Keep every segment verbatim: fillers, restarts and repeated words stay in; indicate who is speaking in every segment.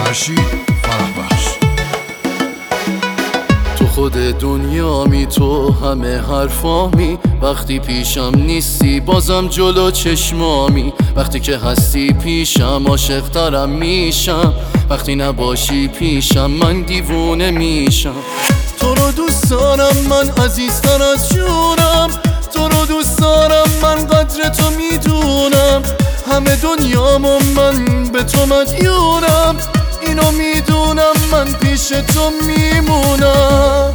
Speaker 1: فرشید فرهبخش.
Speaker 2: تو خود دنیامی، تو همه حرفامی، وقتی پیشم نیستی بازم جلو چشمامی. وقتی که هستی پیشم عاشق ترم میشم، وقتی نباشی پیشم من دیوونه میشم. تو رو دوست دارم من عزیزتر از جونم، تو رو دوست دارم من قدر تو میدونم. همه دنیامو من به تو مدیونم، اینو میدونم من پیش تو میمونم.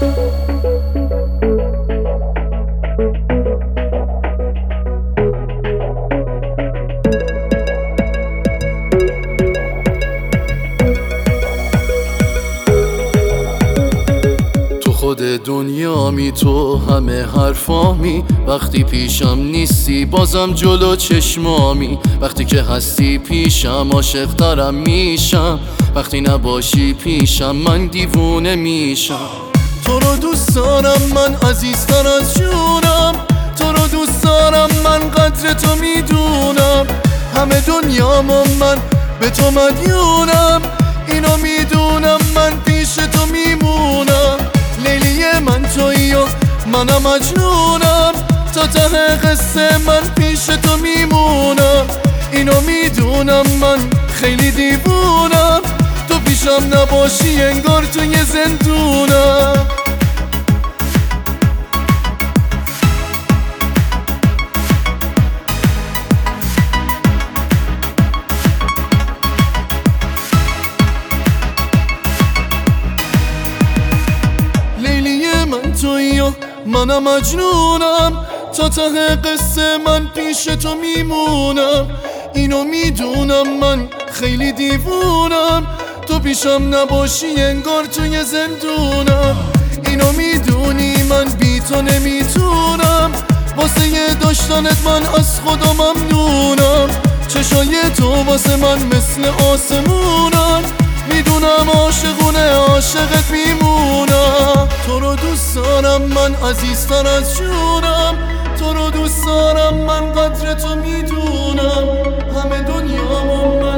Speaker 2: خود دنیامی، تو همه حرفامی، وقتی پیشم نیستی بازم جلو چشمامی. وقتی که هستی پیشم عاشق ترم میشم، وقتی نباشی پیشم من دیوونه میشم. تو رو دوست دارم من عزیزتر از جونم، تو رو دوست دارم من قدر تو میدونم. همه دنیامو من به تو مدیونم، اینو میدونم من پیش تو میمونم. لیلی من تویی و منم مجنونم، تا ته قصه من پیش تو میمونم. اینو میدونم من خیلی دیوونم، تو پیشم نباشی انگار توی زندونم. تویی و منم مجنونم، تا ته قصه من پیش تو میمونم. اینو میدونم من خیلی دیوونم، تو پیشم نباشی انگار توی زندونم. اینو میدونی من بی تو نمیتونم، واسه داشتنت من از خدا ممنونم. چشای تو واسه من مثل آسمونن، میدونم عاشقونه عاشقت میمونم. تو رو دوست دارم من عزیزتر از جونم، تو رو دوست دارم من قدر تو میدونم. همه دنیامو من